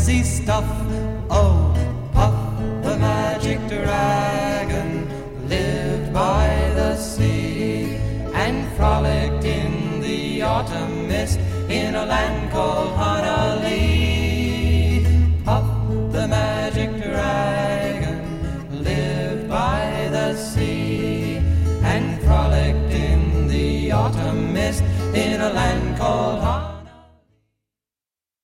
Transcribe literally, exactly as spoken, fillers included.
fancy stuff. Oh, Puff the magic dragon lived by the sea and frolicked in the autumn mist in a land called Honolulu. Puff the magic dragon lived by the sea and frolicked in the autumn mist in a land called Honolulu.